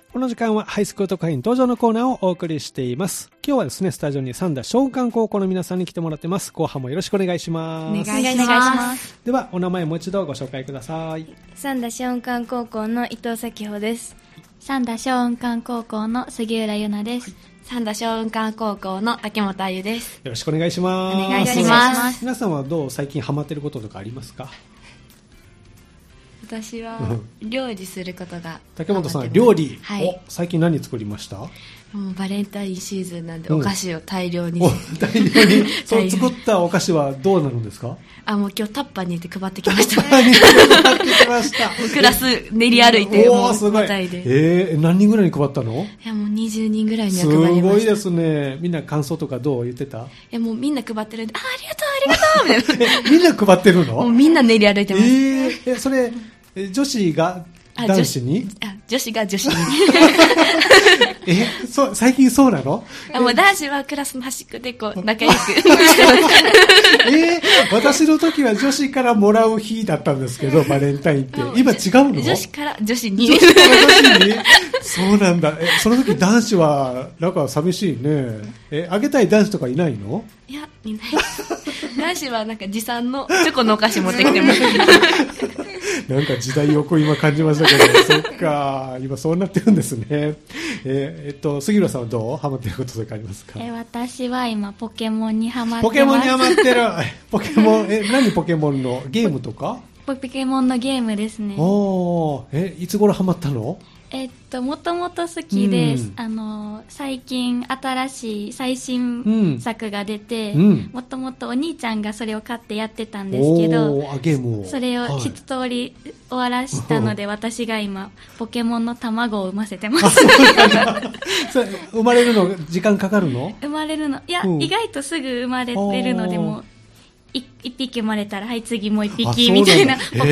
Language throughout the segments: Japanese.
この時間はハイスクール特派員登場のコーナーをお送りしています。今日はですね、スタジオに三田松漢高校の皆さんに来てもらってます。後半もよろしくお願いします。 お願いします。 ではお名前もう一度ご紹介ください。 三田松漢高校の伊藤咲穂です。 三田松漢高校の杉浦優奈です。 三田松漢高校の秋元あゆです。 よろしくお願いします。 お願いします。 皆さんはどう最近ハマってることとかありますか？ 私は料理することが。 竹本さん、料理、 はい、 最近何作りました？ もうバレンタインシーズンなんでお菓子を大量に、 大量にそう作ったお菓子はどうなるんですか？ もう今日タッパーに入れて配ってきました。 配ってきました。 クラス練り歩いて、 もうすごい。何人ぐらいに配ったの？ いやもう20人ぐらいには配りました。 すごいですね。みんな感想とかどう言ってた？ いやもうみんな配ってるんで、ありがとうみたいな。 みんな配ってるの？ もうみんな練り歩いてます。 それ女子が男子に？ 女子が女子に。 最近そうなの？ もう男子はクラスの端っこでこう仲良く。 私の時は女子からもらう日だったんですけど、バレンタインって。今違うの？ 女子から女子に。 女子から女子に？そうなんだ。その時男子はなんか寂しいね。あげたい男子とかいないの？ いや、いない。男子はなんか持参のチョコのお菓子持ってきてます。 なんか時代を今感じましたけど、そっか、今そうなってるんですね。杉浦さんはどう？ハマってることとかありますか？ 私は今ポケモンにハマってます。 ポケモンにハマってる。ポケモン、何ポケモンのゲームとか？ ポケモンのゲームですね。 いつ頃ハマったの？ もともと好きで、最近新しい最新作が出て、もともとお兄ちゃんがそれを買ってやってたんですけど、 ゲームをそれを一通り終わらしたので、私が今ポケモンの卵を産ませてます。 それ生まれるの時間かかるの？ 生まれるの、いや、意外とすぐ生まれてるので、もう一匹生まれたら、はい、次もう一匹みたいな。 すごい。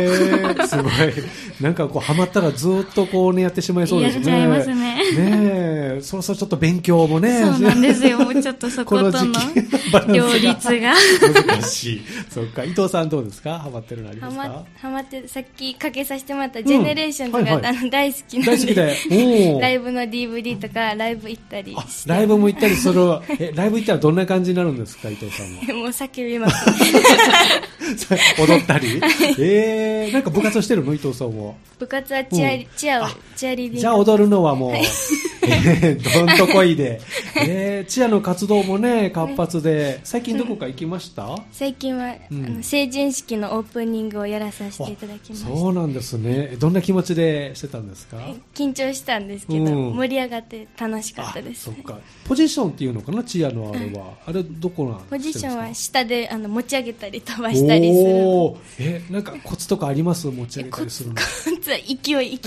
なんかこうハマったらずっとこうねやってしまいそうですね。 やっちゃいますね。 ねえ、そろそろちょっと勉強もね。 そうなんですよ。もうちょっとそことの両立が難しい。そっか。伊藤さんどうですか？ハマってるのありますか？ ハマってさっきかけさせてもらったジェネレーションとか、大好きなんで。 大好きで。 ライブの DVD とかライブ行ったりして。 ライブも行ったりする。ライブ行ったらどんな感じになるんですか、伊藤さんは？ もう叫びます。 踊ったり？なんか部活してるの？伊藤さんは。 部活はチアリーディング。 じゃあ踊るのはもう、どんとこいで。チアの活動もね、活発で、最近どこか行きました？ 最近は、成人式のオープニングをやらさせていただきました。 そうなんですね。どんな気持ちでしてたんですか？ 緊張したんですけど、盛り上がって楽しかったです。 そっか。ポジションっていうのかな、チアのあれは。あれどこなんですか？ ポジションは下で持ち上げたり飛ばしたりする。 なんかコツとかあります？持ち上げたりするの？ コツは勢いで。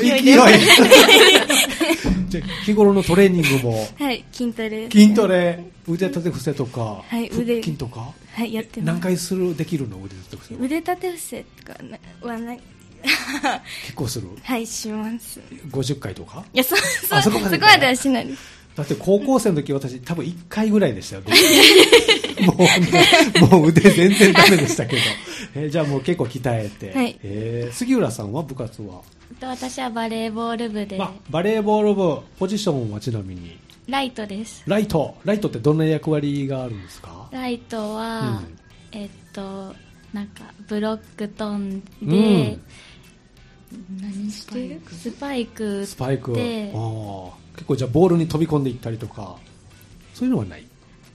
じゃあ日頃のトレーニングも。 はい、筋トレ、 腕立て伏せとか、 はい、 腹筋とか、 はい、やってます。 何回できるの？腕立て伏せは。 腕立て伏せとかはない。 結構する？ はい、します。 50回とか？ いや、そこまではしない。 だって高校生の時私多分1回ぐらいでしたよ。もう腕全然ダメでしたけど。じゃあもう結構鍛えて。 はい。 杉浦さんは部活は？ 私はバレーボール部で。 バレーボール部、ポジションはちなみに？ ライトです。 ライトってどんな役割があるんですか？ ライトは、なんかブロック飛んで、何してる？スパイクで。 結構じゃあボールに飛び込んでいったりとか、そういうのはない？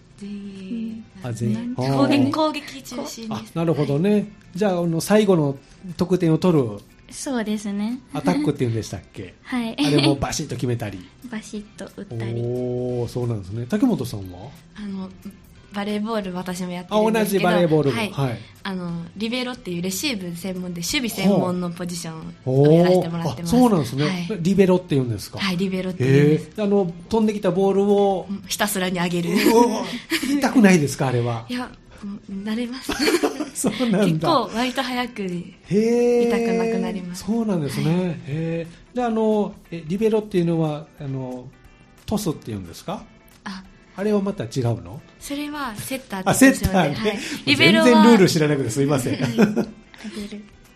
攻撃中心です。 なるほどね。じゃあ最後の得点を取る。 そうですね。 アタックって言うんでしたっけ？はい。あれもバシッと決めたり。 バシッと打ったり。 そうなんですね。竹本さんは？ バレーボール私もやってるんですけど、 同じバレーボール部、 はい、リベロっていうレシーブ専門で守備専門のポジションをやらせてもらってます。 そうなんですね、はい、リベロって言うんですか？ はい、リベロって言うんです。 飛んできたボールをひたすらに上げる。 痛くないですか？あれは。 いや、慣れます。 そうなんだ。 結構割と早く痛くなくなります。 そうなんですね。でリベロっていうのはトスって言うんですか？あれはまた違うの？それはセッターって言うんですよね。セッターね。リベロは全然ルール知らなくてすいません。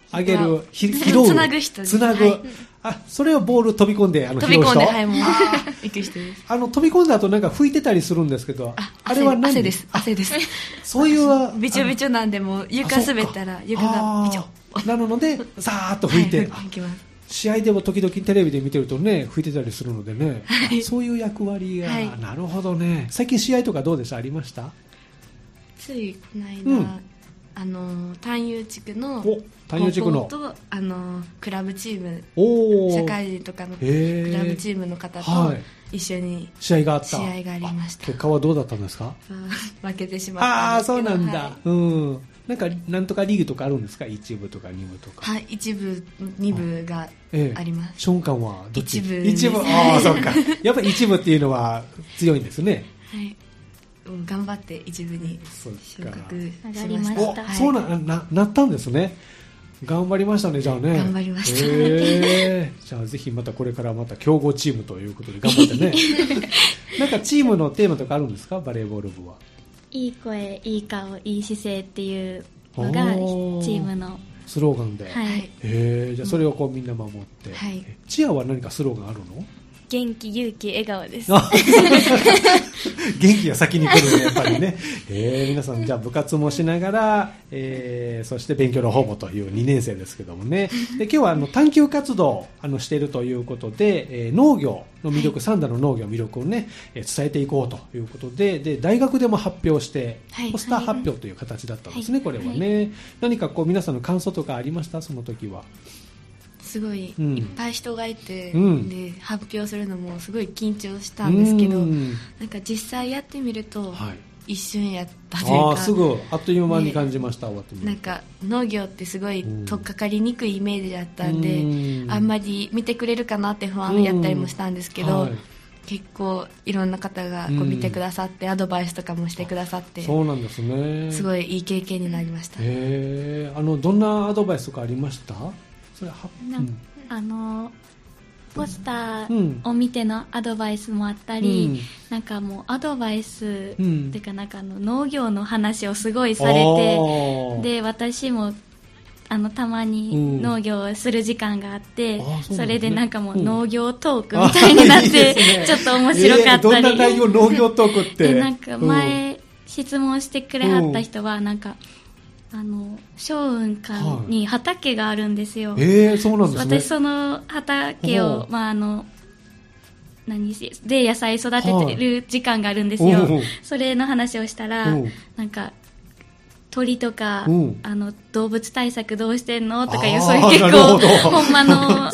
上げる、拾う。 つなぐ人です。 つなぐ。はい、あ、それをボール飛び込んで、 飛び込んで、はい、もう、行く人です。 飛び込んだ後なんか拭いてたりするんですけど、あれは何？ 汗です。汗です。 そういうは、 びちょびちょなんで、もう床滑ったら、床がびちょ。 なので、さーっと拭いて。 拭きます。 試合でも時々テレビで見てるとね、拭いてたりするのでね、はい、そういう役割が、はい、なるほどね。最近試合とかどうでした？ありました？ ついこの間、丹遊地区の高校とクラブチーム、社会人とかのクラブチームの方と一緒に試合がありました。 結果はどうだったんですか？ 負けてしまったんですけど。 そうなんだ。はい、うん。なんとかリーグとかあるんですか？1部とか2部とか。 はい、1部、2部があります。 ショーンカンはどっち ？1部。 1部。そうか。やっぱり1部っていうのは強いんですね。 はい。頑張って1部に昇格しました。はい、 そうなったんですね。頑張りましたね、じゃあね。 頑張りました。 じゃあぜひまたこれからまた強豪チームということで頑張ってね。なんかチームのテーマとかあるんですか？バレーボール部は。 いい声、いい顔、いい姿勢っていうのがチームのスローガンで。 はい。 じゃあそれをこうみんな守って。 はい。 チアは何かスローガンあるの？ 元気、勇気、笑顔です。 元気が先に来るね、やっぱりね。皆さん、じゃあ部活もしながら、そして勉強の方もという2年生ですけどもね。で今日は探究活動をしているということで、農業の魅力、三田の農業の魅力をね、伝えていこうということで、大学でも発表して、ポスター発表という形だったんですね、これはね。何かこう皆さんの感想とかありました？その時は。 すごいいっぱい人がいて、で発表するのもすごい緊張したんですけど、なんか実際やってみると、一瞬やったというか、 すぐあっという間に感じました。終わってみるとなんか農業ってすごい取っかかりにくいイメージだったんで、あんまり見てくれるかなって不安やったりもしたんですけど、結構いろんな方がこう見てくださって、アドバイスとかもしてくださって、 そうなんですね。 すごいいい経験になりました。 どんなアドバイスとかありました？それポスターを見てのアドバイスもあったり、なんかもうアドバイスっていうか、なんか農業の話をすごいされて、で私もたまに農業をする時間があって、それでなんかもう農業トークみたいになって、ちょっと面白かったり。 どんな内容？農業トークって。 なんか前質問してくれはった人はなんか松雲館に畑があるんですよ。 そうなんですね。 私その畑をで野菜育ててる時間があるんですよ。それの話をしたら、なんか鳥とか、動物対策どうしてんのとかいう、そういう結構ほんまのなんか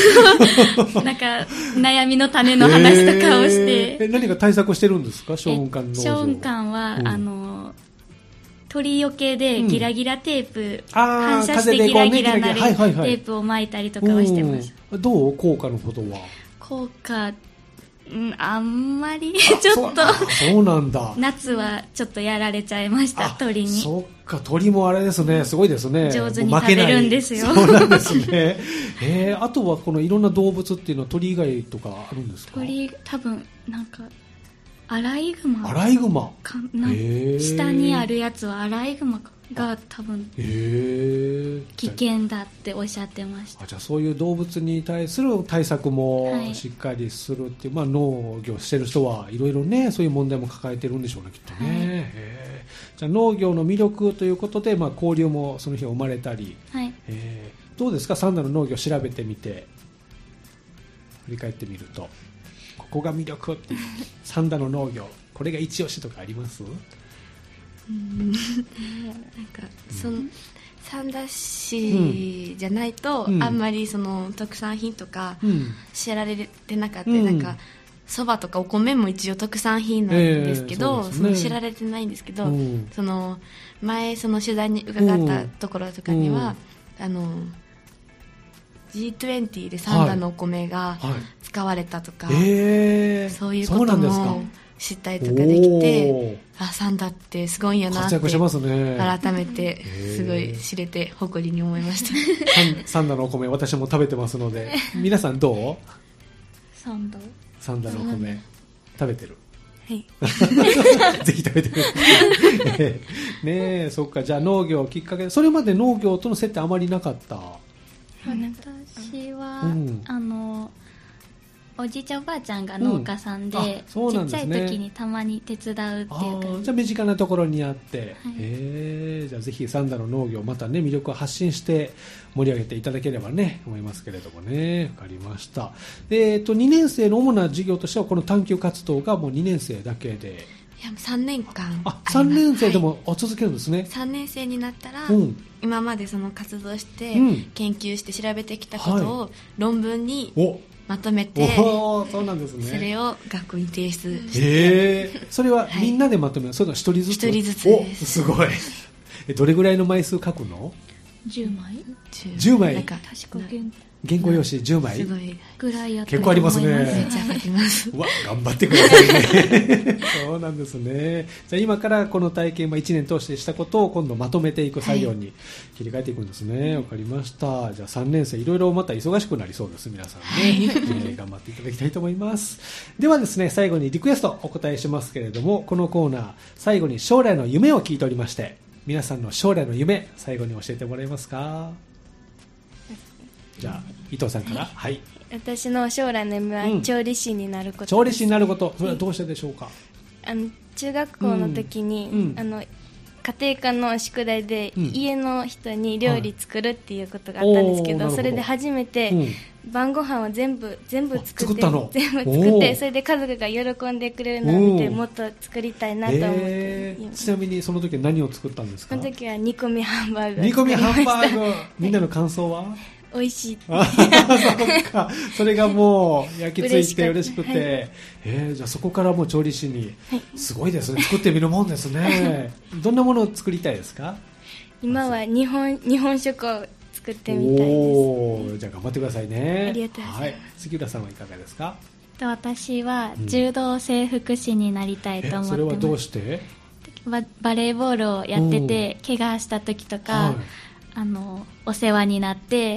悩みの種の話とかをして、 何か対策してるんですか？松雲館の松雲館は、鳥よけでギラギラテープ、反射してギラギラなるテープを巻いたりとかはしてます。 どう？効果のことは。 効果、あんまりちょっとそうなんだ。 夏はちょっとやられちゃいました、鳥に。 そっか、鳥もあれですね、すごいですね。 上手に食べるんですよ。 そうなんですね。あとはこのいろんな動物っていうのは鳥以外とかあるんですか？ 鳥、多分なんかアライグマ。 アライグマ。 下にあるやつはアライグマが多分危険だっておっしゃってました。 じゃあそういう動物に対する対策もしっかりするっていう、農業してる人はいろいろね、そういう問題も抱えてるんでしょうね、きっとね。じゃあ農業の魅力ということで、交流もその日は生まれたり、どうですか？三田の農業を調べてみて振り返ってみると、ここが魅力っていう三田の農業、これが一押しとかあります？ なんか三田市じゃないと、あんまりその特産品とか知られてなかった、なんかそばとかお米も一応特産品なんですけど、その知られてないんですけど、その前その取材に伺ったところとかには、G20 で三田のお米が使われたとか、そういうことも知ったりとかできて、三田ってすごいんやなって改めてすごい知れて誇りに思いました。 三田のお米私も食べてますので、皆さんどう？ 三田のお米食べてる？ はいぜひ食べてくださいねえ、そっか。じゃあ農業きっかけで、それまで農業との接点あまりなかった？ 私は、おじいちゃんおばあちゃんが農家さんで、 そうなんですね、 ちっちゃい時にたまに手伝うっていうか。 じゃあ身近なところにあって、 はい、 じゃあぜひ三田の農業またね魅力を発信して盛り上げていただければね思いますけれどもね。わかりました。2年生の主な授業としてはこの探究活動がもう2年生だけで。 いや3年間 3年生でも、続けるんですね。 3年生になったら、今までその活動して、研究して調べてきたことを論文にまとめて、 そうなんですね、 それを学校に提出して、 それはみんなでまとめる、それとも一人ずつ？ 一人ずつです。 すごい。どれぐらいの枚数書くの ？10枚 10枚確か原稿用紙10枚すごいぐらいやって結構ありますね。 めっちゃ書きます。 うわ、頑張ってくださいねそうなんですね。じゃあ今からこの体験1年通してしたことを今度まとめていく作業に切り替えていくんですね。わかりました。じゃあ3年生いろいろまた忙しくなりそうです。皆さんね、頑張っていただきたいと思います。ではですね、最後にリクエストお答えしますけれども、このコーナー最後に将来の夢を聞いておりまして、皆さんの将来の夢最後に教えてもらえますか？じゃあ伊藤さんから。はい、 私の将来の夢は調理師になることです。 調理師になること、それはどうしてでしょうか？ 中学校の時に、家庭科の宿題で家の人に料理作るっていうことがあったんですけど、それで初めて晩ご飯を全部作ってそれで家族が喜んでくれるのを見てもっと作りたいなと思って、 ちなみにその時は何を作ったんですか？ その時は煮込みハンバーグ。 煮込みハンバーグみんなの感想は？ 美味しいそうか、それがもう焼き付いて嬉しくて、じゃあそこからもう調理師に、すごいですね、作ってみるもんですねどんなものを作りたいですか？ 今は日本食を作ってみたいです。 じゃあ頑張ってくださいね。 ありがとうございます。 杉浦さんはいかがですか？ 私は柔道整復師になりたいと思ってます。 それはどうして？ バレーボールをやってて、怪我した時とか、お世話になって。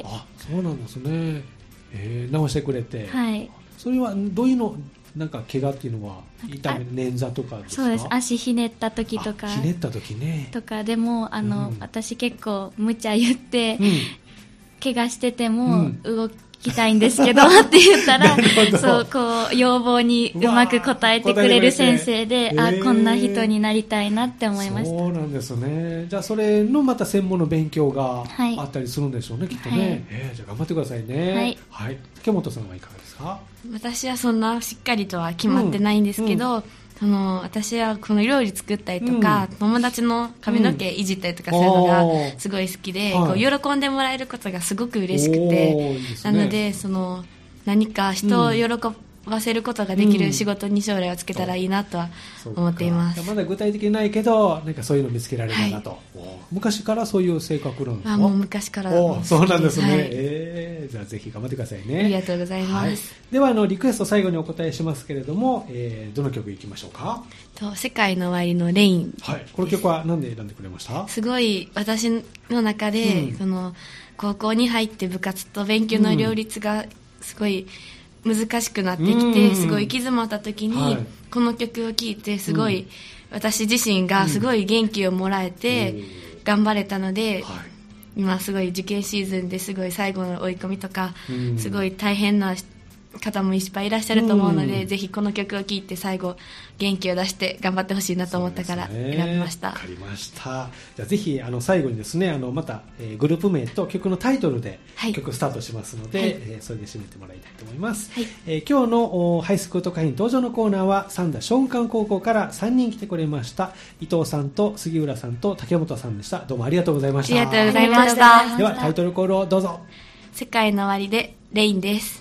そうなんですね。直してくれて。 はい。 それはどういうの、なんか怪我っていうのは痛め、捻挫とかですか？ そうです。足ひねった時とか。 ひねった時ね。 とかでも私結構無茶言って、怪我してても動きたいんですけどって言ったらそうこう要望にうまく答えてくれる先生で、こんな人になりたいなって思いました。 そうなんですね。じゃあそれのまた専門の勉強があったりするんでしょうね、きっとね。じゃあ頑張ってくださいね。はい。竹本さんはいかがですか？ 私はそんなしっかりとは決まってないんですけど、私はこの料理作ったりとか、友達の髪の毛いじったりとかするのがすごい好きで、こう喜んでもらえることがすごく嬉しくて、なので何か人を喜ばせることができる仕事に将来をつけたらいいなとは思っています。 まだ具体的にないけどなんかそういうの見つけられたなと、昔からそういう性格なんですか？ もう昔からそうなんですね。じゃあぜひ頑張ってくださいね。 ありがとうございます。 ではリクエスト最後にお答えしますけれども、どの曲いきましょうか？ 世界の終わりのレイン。 この曲は何で選んでくれました？ すごい私の中で、高校に入って部活と勉強の両立がすごい難しくなってきて、すごい行き詰まった時に、この曲を聴いてすごい、私自身がすごい元気をもらえて頑張れたので、今すごい受験シーズンですごい最後の追い込みとか、すごい大変な方もいっぱいいらっしゃると思うので、ぜひこの曲を聴いて最後元気を出して頑張ってほしいなと思ったから選びました。 わかりました。じゃあぜひ最後にですねまた、グループ名と曲のタイトルで曲スタートしますので、それで締めてもらいたいと思います。今日のハイスクート会員登場のコーナーは三田松漢高校から3人来てくれました。伊藤さんと杉浦さんと竹本さんでした。どうもありがとうございました。 ありがとうございました。 ではタイトルコールをどうぞ。 世界の終わりでレインです。